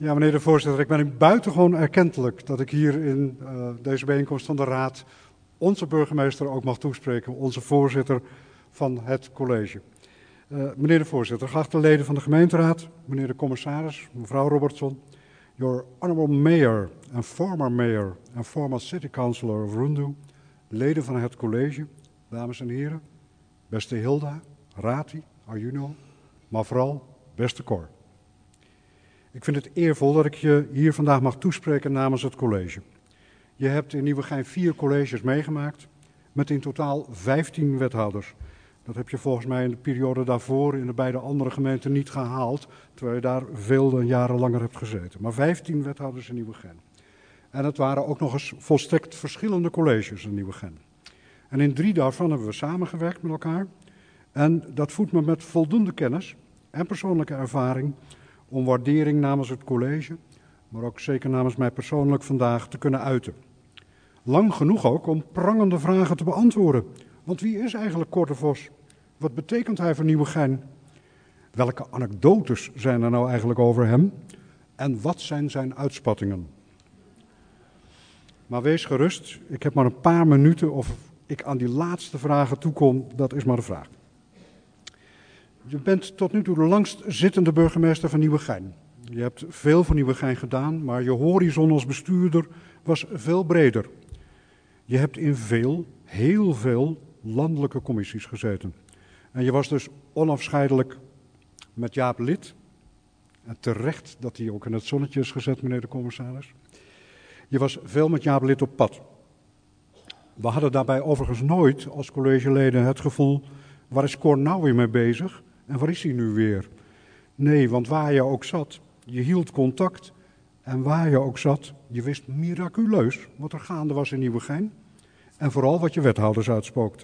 Ja, meneer de voorzitter, ik ben u buitengewoon erkentelijk dat ik hier in deze bijeenkomst van de Raad onze burgemeester ook mag toespreken, onze voorzitter van het college. Meneer de voorzitter, geachte leden van de gemeenteraad, meneer de commissaris, mevrouw Robertson, your honorable mayor and former city councillor of Rundu, leden van het college, dames en heren, beste Hilda, Rati, Arjuno, maar vooral beste Cor. Ik vind het eervol dat ik je hier vandaag mag toespreken namens het college. Je hebt in Nieuwegein 4 colleges meegemaakt met in totaal 15 wethouders. Dat heb je volgens mij in de periode daarvoor in de beide andere gemeenten niet gehaald, terwijl je daar veel jaren langer hebt gezeten. Maar 15 wethouders in Nieuwegein. En het waren ook nog eens volstrekt verschillende colleges in Nieuwegein. En in 3 daarvan hebben we samengewerkt met elkaar. En dat voedt me met voldoende kennis en persoonlijke ervaring om waardering namens het college, maar ook zeker namens mij persoonlijk vandaag te kunnen uiten. Lang genoeg ook om prangende vragen te beantwoorden. Want wie is eigenlijk Cor de Vos? Wat betekent hij voor Nieuwegein? Welke anekdotes zijn er nou eigenlijk over hem? En wat zijn zijn uitspattingen? Maar wees gerust, ik heb maar een paar minuten of ik aan die laatste vragen toekom, dat is maar de vraag. Je bent tot nu toe de langst zittende burgemeester van Nieuwegein. Je hebt veel voor Nieuwegein gedaan, maar je horizon als bestuurder was veel breder. Je hebt in heel veel landelijke commissies gezeten. En je was dus onafscheidelijk met Jaap Lid. En terecht dat hij ook in het zonnetje is gezet, meneer de commissaris. Je was veel met Jaap Lid op pad. We hadden daarbij overigens nooit als collegeleden het gevoel, waar is Cor nou weer mee bezig? En waar is hij nu weer? Nee, want waar je ook zat, je hield contact. En waar je ook zat, je wist miraculeus wat er gaande was in Nieuwegein. En vooral wat je wethouders uitspookten.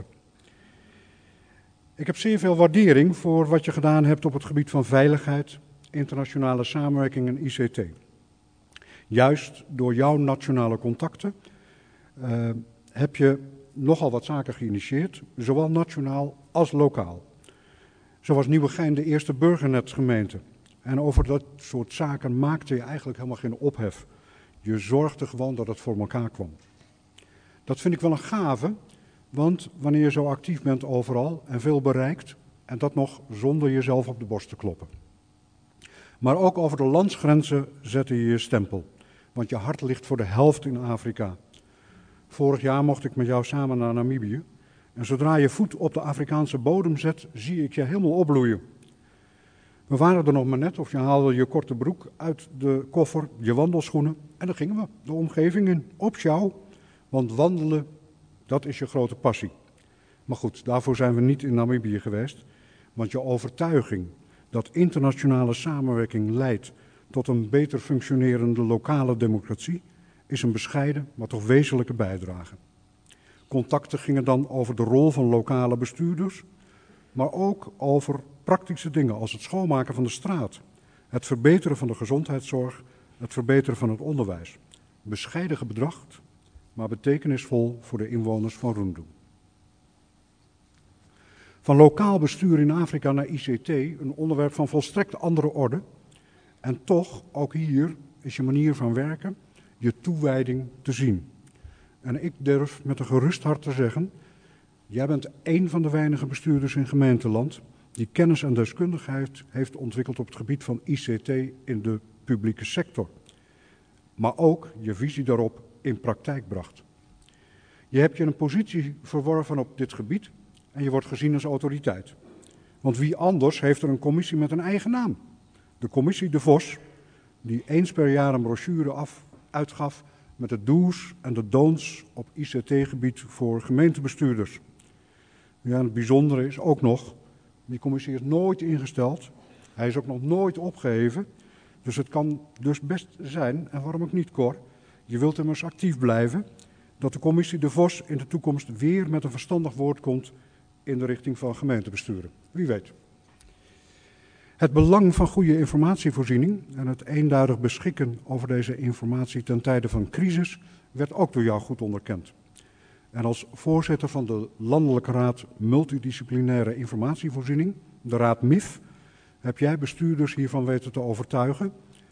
Ik heb zeer veel waardering voor wat je gedaan hebt op het gebied van veiligheid, internationale samenwerking en ICT. Juist door jouw nationale contacten heb je nogal wat zaken geïnitieerd, zowel nationaal als lokaal. Zo was Nieuwegein de eerste burgernetgemeente. En over dat soort zaken maakte je eigenlijk helemaal geen ophef. Je zorgde gewoon dat het voor elkaar kwam. Dat vind ik wel een gave, want wanneer je zo actief bent overal en veel bereikt, en dat nog zonder jezelf op de borst te kloppen. Maar ook over de landsgrenzen zette je je stempel, want je hart ligt voor de helft in Afrika. Vorig jaar mocht ik met jou samen naar Namibië. En zodra je voet op de Afrikaanse bodem zet, zie ik je helemaal opbloeien. We waren er nog maar net of je haalde je korte broek uit de koffer, je wandelschoenen. En dan gingen we de omgeving in, op jou. Want wandelen, dat is je grote passie. Maar goed, daarvoor zijn we niet in Namibië geweest. Want je overtuiging dat internationale samenwerking leidt tot een beter functionerende lokale democratie is een bescheiden, maar toch wezenlijke bijdrage. Contacten gingen dan over de rol van lokale bestuurders, maar ook over praktische dingen als het schoonmaken van de straat, het verbeteren van de gezondheidszorg, het verbeteren van het onderwijs. Bescheiden bedrag, maar betekenisvol voor de inwoners van Rundu. Van lokaal bestuur in Afrika naar ICT, een onderwerp van volstrekt andere orde. En toch, ook hier, is je manier van werken, je toewijding te zien. En ik durf met een gerust hart te zeggen, jij bent één van de weinige bestuurders in gemeenteland die kennis en deskundigheid heeft ontwikkeld op het gebied van ICT in de publieke sector. Maar ook je visie daarop in praktijk bracht. Je hebt je een positie verworven op dit gebied en je wordt gezien als autoriteit. Want wie anders heeft er een commissie met een eigen naam? De commissie De Vos, die eens per jaar een brochure uitgaf met de do's en de don'ts op ICT-gebied voor gemeentebestuurders. Ja, en het bijzondere is ook nog, die commissie is nooit ingesteld. Hij is ook nog nooit opgeheven. Dus het kan dus best zijn, en waarom ook niet, Cor, je wilt immers actief blijven, dat de commissie De Vos in de toekomst weer met een verstandig woord komt in de richting van gemeentebesturen. Wie weet. Het belang van goede informatievoorziening en het eenduidig beschikken over deze informatie ten tijde van crisis werd ook door jou goed onderkend. En als voorzitter van de Landelijke Raad Multidisciplinaire Informatievoorziening, de Raad MIF, heb jij bestuurders hiervan weten te overtuigen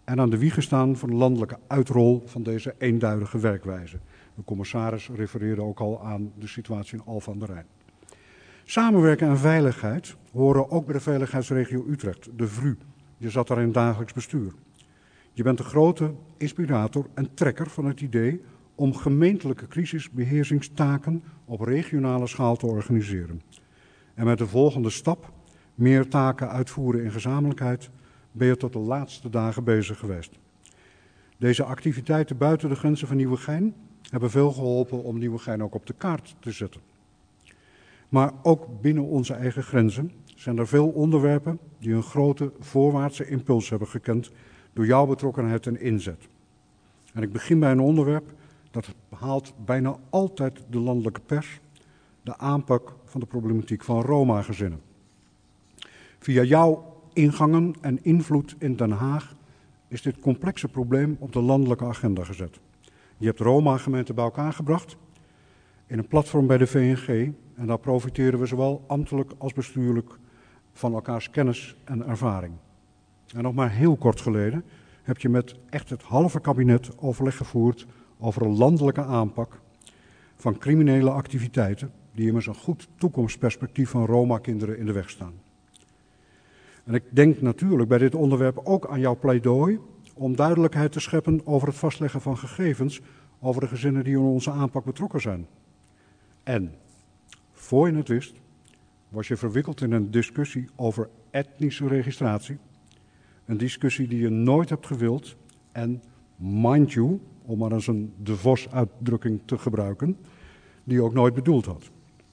en aan de wieg gestaan van de landelijke uitrol van deze eenduidige werkwijze. De commissaris refereerde ook al aan de situatie in Alphen aan de Rijn. Samenwerken en veiligheid horen ook bij de veiligheidsregio Utrecht, de VRU. Je zat daar in het dagelijks bestuur. Je bent de grote inspirator en trekker van het idee om gemeentelijke crisisbeheersingstaken op regionale schaal te organiseren. En met de volgende stap, meer taken uitvoeren in gezamenlijkheid, ben je tot de laatste dagen bezig geweest. Deze activiteiten buiten de grenzen van Nieuwegein hebben veel geholpen om Nieuwegein ook op de kaart te zetten. Maar ook binnen onze eigen grenzen zijn er veel onderwerpen die een grote voorwaartse impuls hebben gekend door jouw betrokkenheid en inzet. En ik begin bij een onderwerp dat behaalt bijna altijd de landelijke pers, de aanpak van de problematiek van Roma-gezinnen. Via jouw ingangen en invloed in Den Haag is dit complexe probleem op de landelijke agenda gezet. Je hebt Roma-gemeenten bij elkaar gebracht in een platform bij de VNG en daar profiteren we zowel ambtelijk als bestuurlijk van elkaars kennis en ervaring. En nog maar heel kort geleden heb je met echt het halve kabinet overleg gevoerd over een landelijke aanpak van criminele activiteiten die immers een goed toekomstperspectief van Roma-kinderen in de weg staan. En ik denk natuurlijk bij dit onderwerp ook aan jouw pleidooi om duidelijkheid te scheppen over het vastleggen van gegevens over de gezinnen die in onze aanpak betrokken zijn. En, voor je het wist, was je verwikkeld in een discussie over etnische registratie. Een discussie die je nooit hebt gewild en, mind you, om maar eens een De Vos-uitdrukking te gebruiken, die je ook nooit bedoeld had.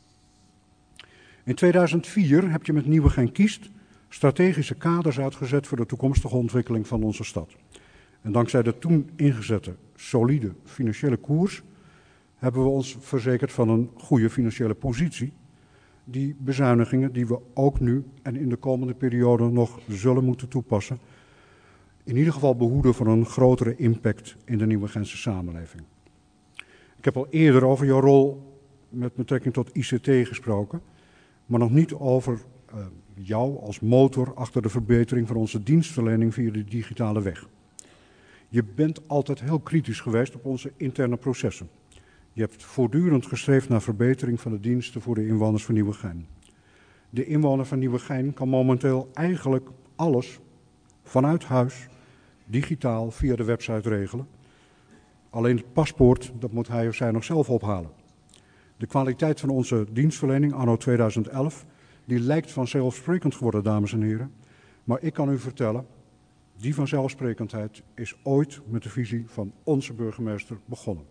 In 2004 heb je met Nieuwegein Kiest strategische kaders uitgezet voor de toekomstige ontwikkeling van onze stad. En dankzij de toen ingezette solide financiële koers hebben we ons verzekerd van een goede financiële positie. Die bezuinigingen die we ook nu en in de komende periode nog zullen moeten toepassen, in ieder geval behoeden voor een grotere impact in de Nieuwegeinse samenleving. Ik heb al eerder over jouw rol met betrekking tot ICT gesproken, maar nog niet over jou als motor achter de verbetering van onze dienstverlening via de digitale weg. Je bent altijd heel kritisch geweest op onze interne processen. Je hebt voortdurend gestreefd naar verbetering van de diensten voor de inwoners van Nieuwegein. De inwoner van Nieuwegein kan momenteel eigenlijk alles vanuit huis, digitaal, via de website regelen. Alleen het paspoort, dat moet hij of zij nog zelf ophalen. De kwaliteit van onze dienstverlening anno 2011, die lijkt vanzelfsprekend geworden, dames en heren. Maar ik kan u vertellen, die vanzelfsprekendheid is ooit met de visie van onze burgemeester begonnen.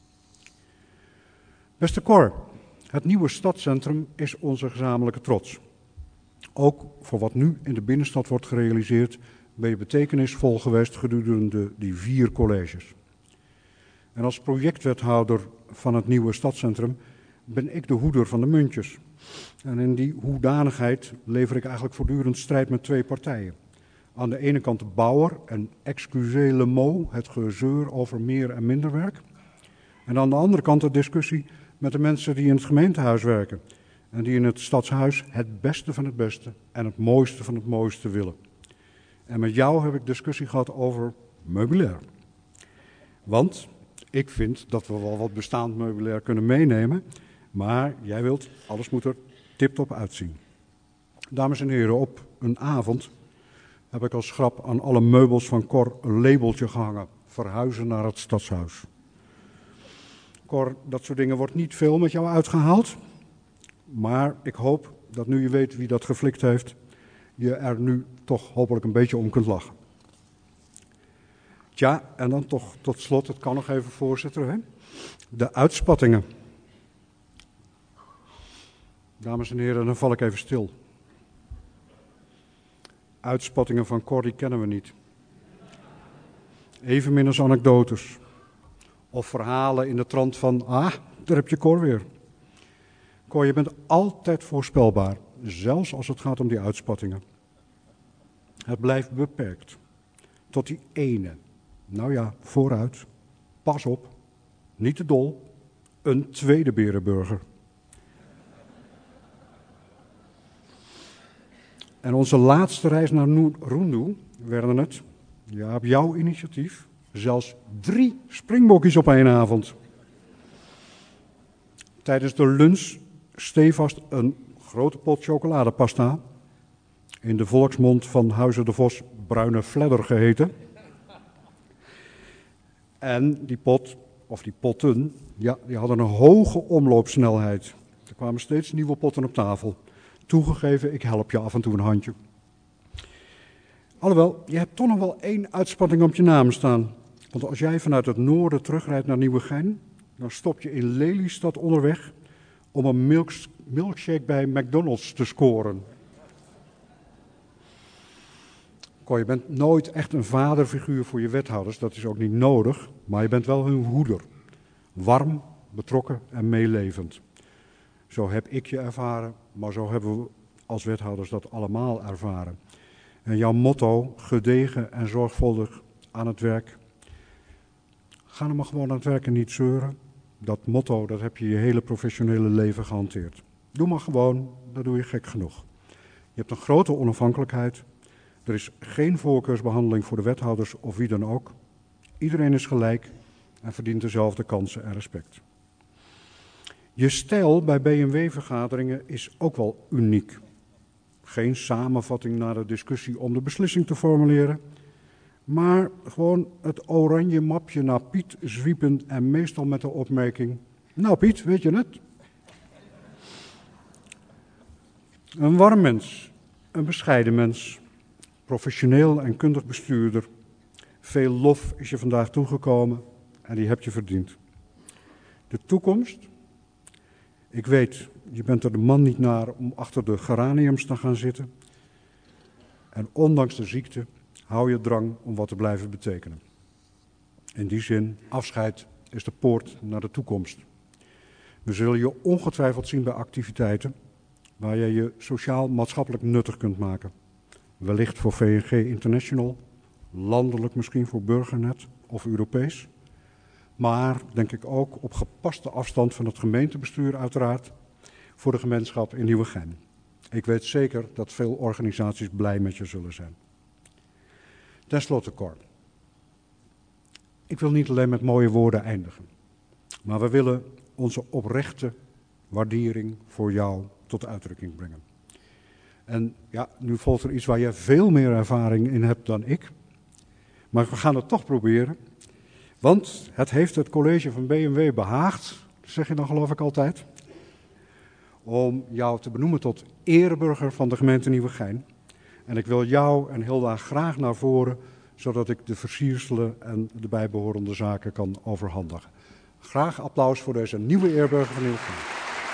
Beste Cor, het nieuwe stadscentrum is onze gezamenlijke trots. Ook voor wat nu in de binnenstad wordt gerealiseerd, ben je betekenisvol geweest gedurende die 4 colleges. En als projectwethouder van het nieuwe stadscentrum ben ik de hoeder van de muntjes. En in die hoedanigheid lever ik eigenlijk voortdurend strijd met 2 partijen. Aan de ene kant de bouwer en excusez le mot, het gezeur over meer en minder werk. En aan de andere kant de discussie met de mensen die in het gemeentehuis werken. En die in het stadshuis het beste van het beste en het mooiste van het mooiste willen. En met jou heb ik discussie gehad over meubilair. Want ik vind dat we wel wat bestaand meubilair kunnen meenemen. Maar jij wilt, alles moet er tiptop uitzien. Dames en heren, op een avond heb ik als grap aan alle meubels van Cor een labeltje gehangen. Verhuizen naar het stadshuis. Cor, dat soort dingen wordt niet veel met jou uitgehaald. Maar ik hoop dat nu je weet wie dat geflikt heeft, je er nu toch hopelijk een beetje om kunt lachen. Tja, en dan toch tot slot, het kan nog even voorzitter, hè? De uitspattingen. Dames en heren, dan val ik even stil. Uitspattingen van Cor, die kennen we niet. Evenmin als anekdotes. Of verhalen in de trant van, daar heb je Cor weer. Cor, je bent altijd voorspelbaar, zelfs als het gaat om die uitspattingen. Het blijft beperkt. Tot die ene. Nou ja, vooruit. Pas op. Niet te dol. Een tweede Berenburger. En onze laatste reis naar Roendoe werden het, Ja, op jouw initiatief zelfs 3 springbokjes op één avond. Tijdens de lunch stevast een grote pot chocoladepasta, in de volksmond van Huize de Vos bruine fledder geheten. En die pot, of die potten, ja, die hadden een hoge omloopsnelheid. Er kwamen steeds nieuwe potten op tafel. Toegegeven, ik help je af en toe een handje. Alhoewel, je hebt toch nog wel 1 uitspanning op je naam staan. Want als jij vanuit het noorden terugrijdt naar Nieuwegein, dan stop je in Lelystad onderweg om een milkshake bij McDonald's te scoren. Cor, je bent nooit echt een vaderfiguur voor je wethouders, dat is ook niet nodig, maar je bent wel hun hoeder. Warm, betrokken en meelevend. Zo heb ik je ervaren, maar zo hebben we als wethouders dat allemaal ervaren. En jouw motto, gedegen en zorgvuldig aan het werk. Ga nou maar gewoon aan het werk en niet zeuren. Dat motto, dat heb je je hele professionele leven gehanteerd. Doe maar gewoon, dat doe je gek genoeg. Je hebt een grote onafhankelijkheid. Er is geen voorkeursbehandeling voor de wethouders of wie dan ook. Iedereen is gelijk en verdient dezelfde kansen en respect. Je stijl bij BMW-vergaderingen is ook wel uniek. Geen samenvatting na de discussie om de beslissing te formuleren, maar gewoon het oranje mapje naar Piet zwiepen en meestal met de opmerking: nou Piet, weet je het? Een warm mens, een bescheiden mens, professioneel en kundig bestuurder. Veel lof is je vandaag toegekomen en die heb je verdiend. De toekomst? Ik weet, je bent er de man niet naar om achter de geraniums te gaan zitten. En ondanks de ziekte hou je drang om wat te blijven betekenen. In die zin, afscheid is de poort naar de toekomst. We zullen je ongetwijfeld zien bij activiteiten waar je je sociaal-maatschappelijk nuttig kunt maken. Wellicht voor VNG International, landelijk misschien voor Burgernet of Europees. Maar, denk ik ook, op gepaste afstand van het gemeentebestuur uiteraard, voor de gemeenschap in Nieuwegein. Ik weet zeker dat veel organisaties blij met je zullen zijn. Ten slotte, Cor. Ik wil niet alleen met mooie woorden eindigen, maar we willen onze oprechte waardering voor jou tot uitdrukking brengen. En ja, nu volgt er iets waar je veel meer ervaring in hebt dan ik, maar we gaan het toch proberen. Want het heeft het college van BMW behaagd, zeg je dan geloof ik altijd, om jou te benoemen tot ereburger van de gemeente Nieuwegein. En ik wil jou en Hilda graag naar voren, zodat ik de versierselen en de bijbehorende zaken kan overhandigen. Graag applaus voor deze nieuwe ereburger van Nieuwegein.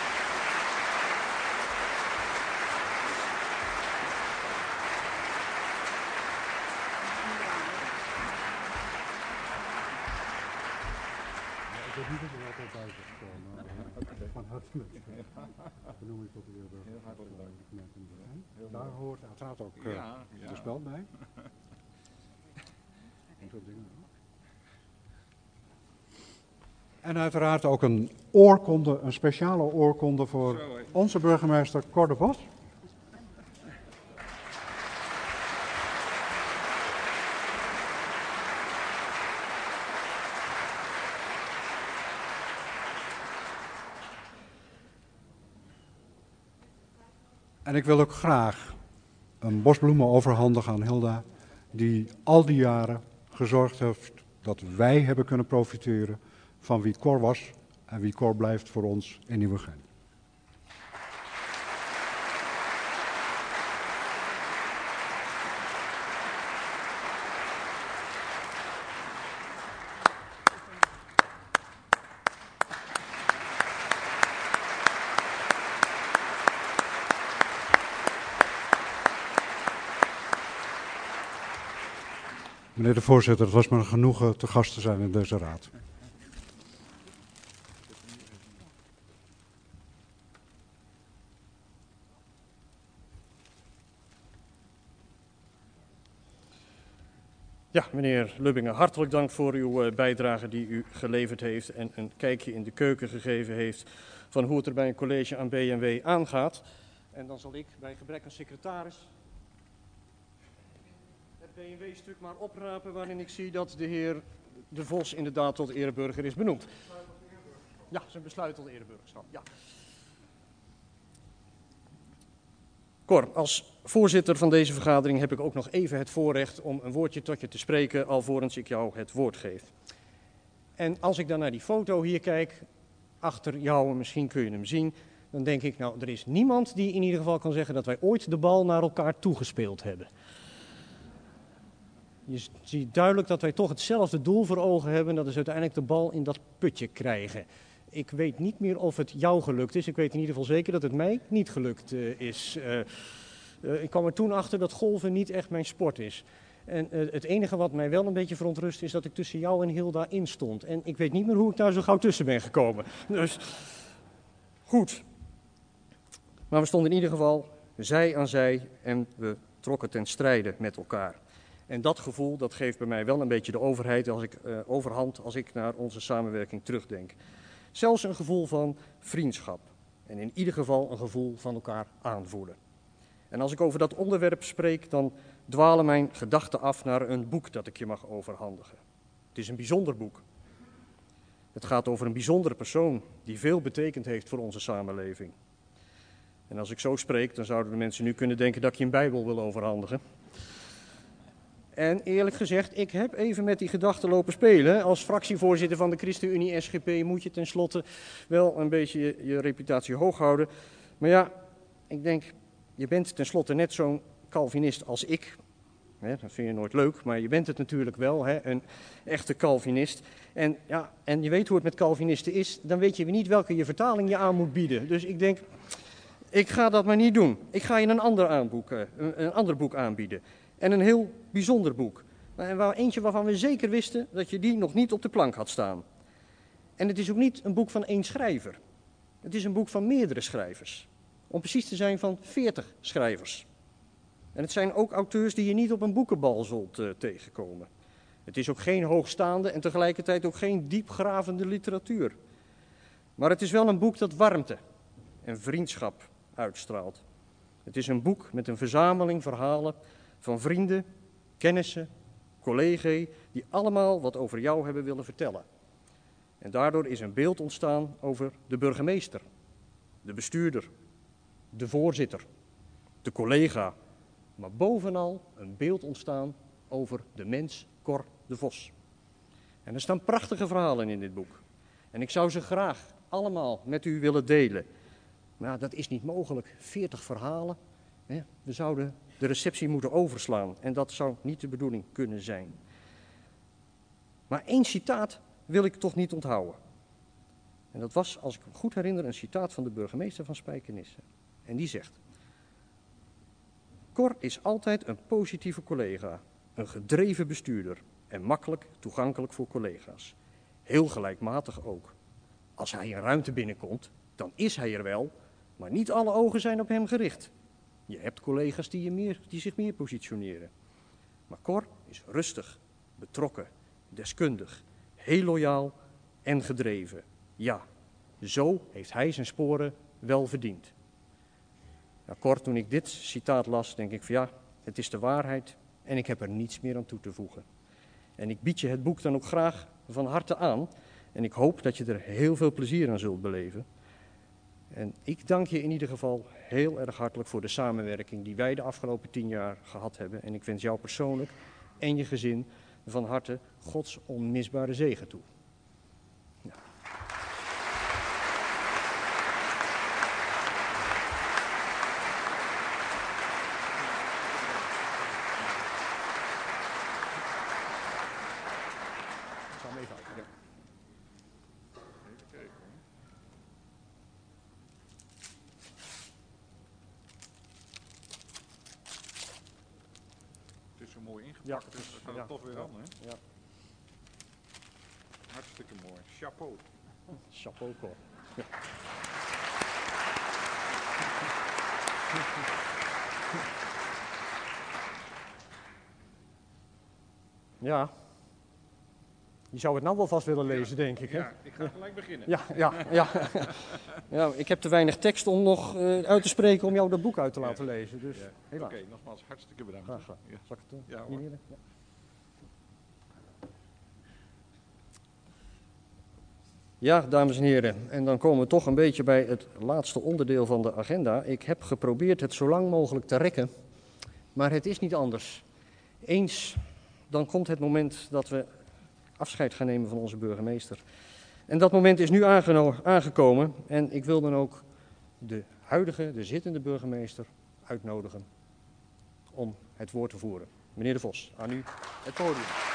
Daar hoort uiteraard ook de spel bij. En uiteraard ook een oorkonde, een speciale oorkonde voor onze burgemeester Cor de Vos. En ik wil ook graag een bos bloemen overhandigen aan Hilda, die al die jaren gezorgd heeft dat wij hebben kunnen profiteren van wie Cor was en wie Cor blijft voor ons in Nieuwegein. Meneer de voorzitter, het was me een genoegen te gast te zijn in deze raad. Ja, meneer Lubbingen, hartelijk dank voor uw bijdrage die u geleverd heeft en een kijkje in de keuken gegeven heeft van hoe het er bij een college aan BMW aangaat. En dan zal ik bij gebrek aan secretaris Het BMW-stuk maar oprapen waarin ik zie dat de heer De Vos inderdaad tot ereburger is benoemd. Ja, zijn besluit tot ereburgerschap, ja. Cor, als voorzitter van deze vergadering heb ik ook nog even het voorrecht om een woordje tot je te spreken alvorens ik jou het woord geef. En als ik dan naar die foto hier kijk, achter jou, misschien kun je hem zien, dan denk ik, nou, er is niemand die in ieder geval kan zeggen dat wij ooit de bal naar elkaar toegespeeld hebben. Je ziet duidelijk dat wij toch hetzelfde doel voor ogen hebben, dat is uiteindelijk de bal in dat putje krijgen. Ik weet niet meer of het jou gelukt is, ik weet in ieder geval zeker dat het mij niet gelukt is. Ik kwam er toen achter dat golven niet echt mijn sport is. En het enige wat mij wel een beetje verontrust is dat ik tussen jou en Hilda in stond. En ik weet niet meer hoe ik daar zo gauw tussen ben gekomen. Dus, goed. Maar we stonden in ieder geval zij aan zij en we trokken ten strijde met elkaar. En dat gevoel, dat geeft bij mij wel een beetje de overhand als ik naar onze samenwerking terugdenk. Zelfs een gevoel van vriendschap. En in ieder geval een gevoel van elkaar aanvoelen. En als ik over dat onderwerp spreek, dan dwalen mijn gedachten af naar een boek dat ik je mag overhandigen. Het is een bijzonder boek. Het gaat over een bijzondere persoon die veel betekend heeft voor onze samenleving. En als ik zo spreek, dan zouden de mensen nu kunnen denken dat ik je een Bijbel wil overhandigen. En eerlijk gezegd, ik heb even met die gedachten lopen spelen. Als fractievoorzitter van de ChristenUnie SGP moet je tenslotte wel een beetje je reputatie hoog houden. Maar ja, ik denk, je bent tenslotte net zo'n Calvinist als ik. Dat vind je nooit leuk, maar je bent het natuurlijk wel, een echte Calvinist. En je weet hoe het met Calvinisten is, dan weet je niet welke je vertaling je aan moet bieden. Dus ik denk, ik ga dat maar niet doen. Ik ga je een ander boek aanbieden. En een heel bijzonder boek. En eentje waarvan we zeker wisten dat je die nog niet op de plank had staan. En het is ook niet een boek van één schrijver. Het is een boek van meerdere schrijvers. Om precies te zijn van 40 schrijvers. En het zijn ook auteurs die je niet op een boekenbal zult tegenkomen. Het is ook geen hoogstaande en tegelijkertijd ook geen diepgravende literatuur. Maar het is wel een boek dat warmte en vriendschap uitstraalt. Het is een boek met een verzameling verhalen van vrienden, kennissen, collega's, die allemaal wat over jou hebben willen vertellen. En daardoor is een beeld ontstaan over de burgemeester, de bestuurder, de voorzitter, de collega, maar bovenal een beeld ontstaan over de mens Cor de Vos. En er staan prachtige verhalen in dit boek. En ik zou ze graag allemaal met u willen delen. Maar dat is niet mogelijk. 40 verhalen. We zouden de receptie moeten overslaan. En dat zou niet de bedoeling kunnen zijn. Maar 1 citaat wil ik toch niet onthouden. En dat was, als ik me goed herinner, een citaat van de burgemeester van Spijkenisse. En die zegt: Cor is altijd een positieve collega, een gedreven bestuurder en makkelijk toegankelijk voor collega's. Heel gelijkmatig ook. Als hij een ruimte binnenkomt, dan is hij er wel, maar niet alle ogen zijn op hem gericht. Je hebt collega's die zich meer positioneren. Maar Cor is rustig, betrokken, deskundig, heel loyaal en gedreven. Ja, zo heeft hij zijn sporen wel verdiend. Nou, Cor, toen ik dit citaat las, denk ik van ja, het is de waarheid en ik heb er niets meer aan toe te voegen. En ik bied je het boek dan ook graag van harte aan en ik hoop dat je er heel veel plezier aan zult beleven. En ik dank je in ieder geval heel erg hartelijk voor de samenwerking die wij de afgelopen 10 jaar gehad hebben. En ik wens jou persoonlijk en je gezin van harte Gods onmisbare zegen toe. Ja. Ik zal hem even uit. Ja. Mooi ingepakt, dus dat gaat het toch weer aan, hè? Ja. Hartstikke mooi. Chapeau. Chapeau, Cor. Ja. Ja. Je zou het nou wel vast willen lezen, denk ik. Hè? Ja, ik ga gelijk beginnen. Ja, ik heb te weinig tekst om nog uit te spreken om jou dat boek uit te laten lezen. Dus Ja. helaas. Oké, nogmaals hartstikke bedankt. Graag gedaan. Ja. Zal ik het doen? Ja, hoor. Hier neerleggen? Ja. Ja, dames en heren, en dan komen we toch een beetje bij het laatste onderdeel van de agenda. Ik heb geprobeerd het zo lang mogelijk te rekken, maar het is niet anders. Eens, dan komt het moment dat we afscheid gaan nemen van onze burgemeester. En dat moment is nu aangekomen en ik wil dan ook de zittende burgemeester uitnodigen om het woord te voeren. Meneer De Vos, aan u het podium.